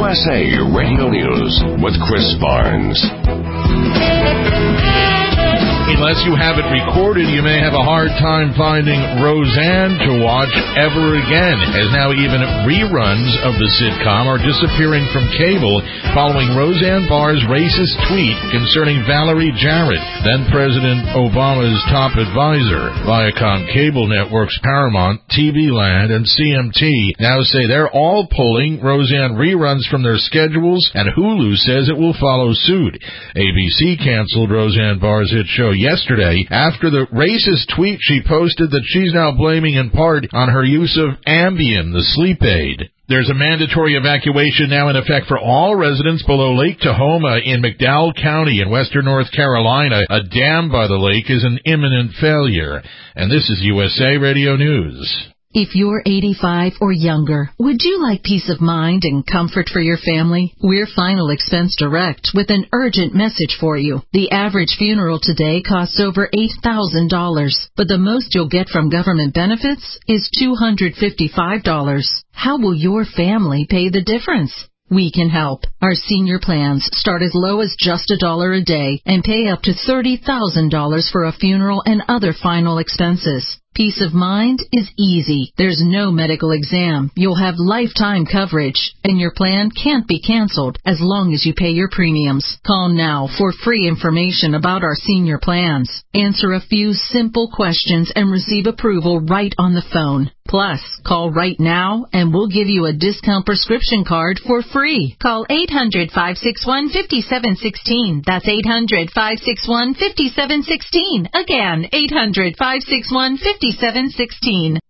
USA Radio News with Chris Barnes. Unless you have it recorded, you may have a hard time finding Roseanne to watch ever again, as now even reruns of the sitcom are disappearing from cable following Roseanne Barr's racist tweet concerning Valerie Jarrett, then President Obama's top advisor. Viacom cable networks Paramount, TV Land, and CMT now say they're all pulling Roseanne reruns from their schedules, and Hulu says it will follow suit. ABC canceled Roseanne Barr's hit show yesterday after the racist tweet she posted that she's now blaming in part on her use of Ambien, the sleep aid. There's a mandatory evacuation now in effect for all residents below Lake Tahoma in McDowell County in western North Carolina. A dam by the lake is an imminent failure. And this is USA Radio News. If you're 85 or younger, would you like peace of mind and comfort for your family? We're Final Expense Direct with an urgent message for you. The average funeral today costs over $8,000, but the most you'll get from government benefits is $255. How will your family pay the difference? We can help. Our senior plans start as low as just $1 a day and pay up to $30,000 for a funeral and other final expenses. Peace of mind is easy. There's no medical exam. You'll have lifetime coverage, and your plan can't be canceled as long as you pay your premiums. Call now for free information about our senior plans. Answer a few simple questions and receive approval right on the phone. Plus, call right now and we'll give you a discount prescription card for free. Call 800-561-5716. That's 800-561-5716. Again, 800-561-5716.